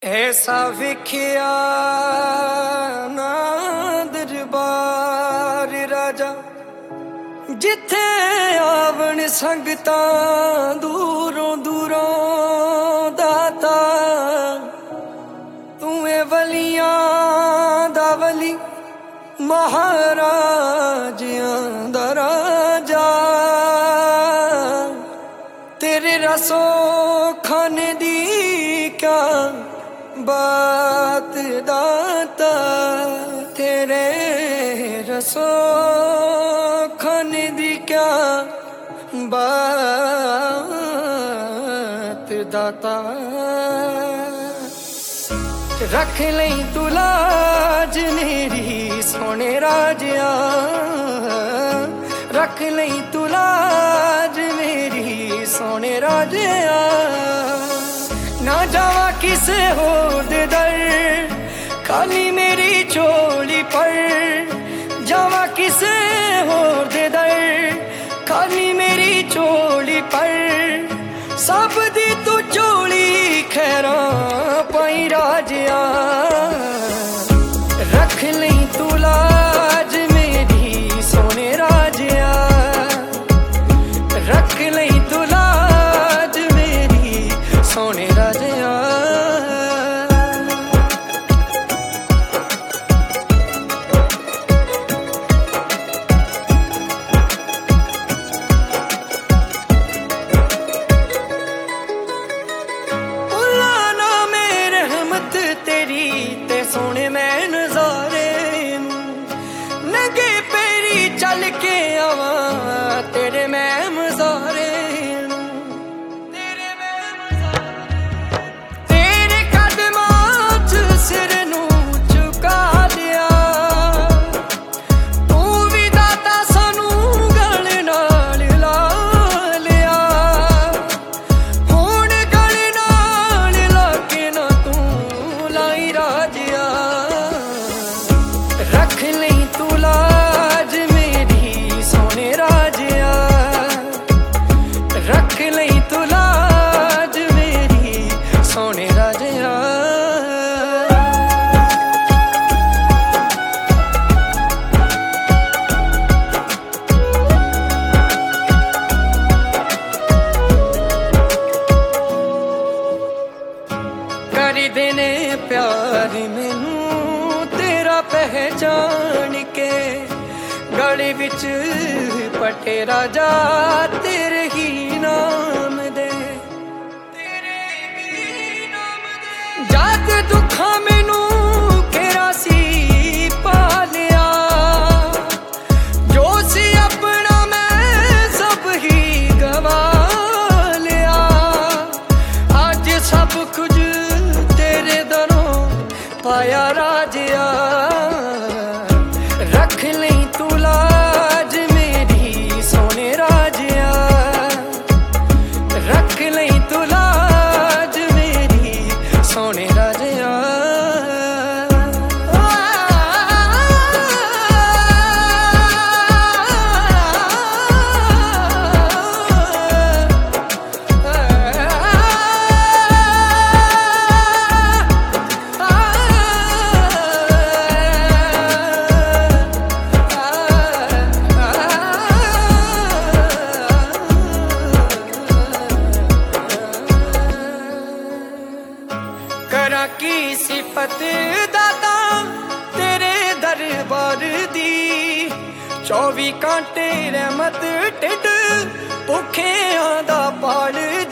ऐसा विखिया ना दरबार राजा जिथे आवन संगतां दूरों दूरों दाता तूं वलियां दा वली महाराजियां दा राजा तेरे रसो खाने दी क्या बात दाता तेरे रसो खाने दी क्या बात दाता रख लई तू लाज मेरी सोने राजिया रख लई तू लाज मेरी सोने राजिया ना जावा किसे होर दे दर खाली मेरी चोली पर जावा किसे होर दे दर खाली मेरी चोली पर सब दी तू चोली खैरा पाई राजिया रख लई तू लाज मेरी सोने राजिया रख लई तू लाज मेरी सोने राजिया सोने मैं नजारे नंगे पैरी चल के आवा तेरे मैं मजारे तेरे कदमां च सिर नू झुका दिया तू भी दाता सानू गल नाल ला लिया हुण गल नाल लाके ना तू लाई राजिया रख लई तू लाज मेरी सोने राजिया रख लई तू लाज मेरी सोने राजिया कर देने प्यार मैनू तेरा पहचान के गले विच पटे राजा तेरे ही नाम दे जात दुखा मैनू घेरा सी पालिया जो सी अपना मैं सब ही गवा लिया आज सब कुछ तेरे दरों पाया राजिया रख लई तू लाज मेरी सोने राजिया रख लई तू लाज मेरी सोने राजिया करा की सिफत दाता तेरे दरबार दी 24 घंटे रहमत टिड भुखियां दा पाल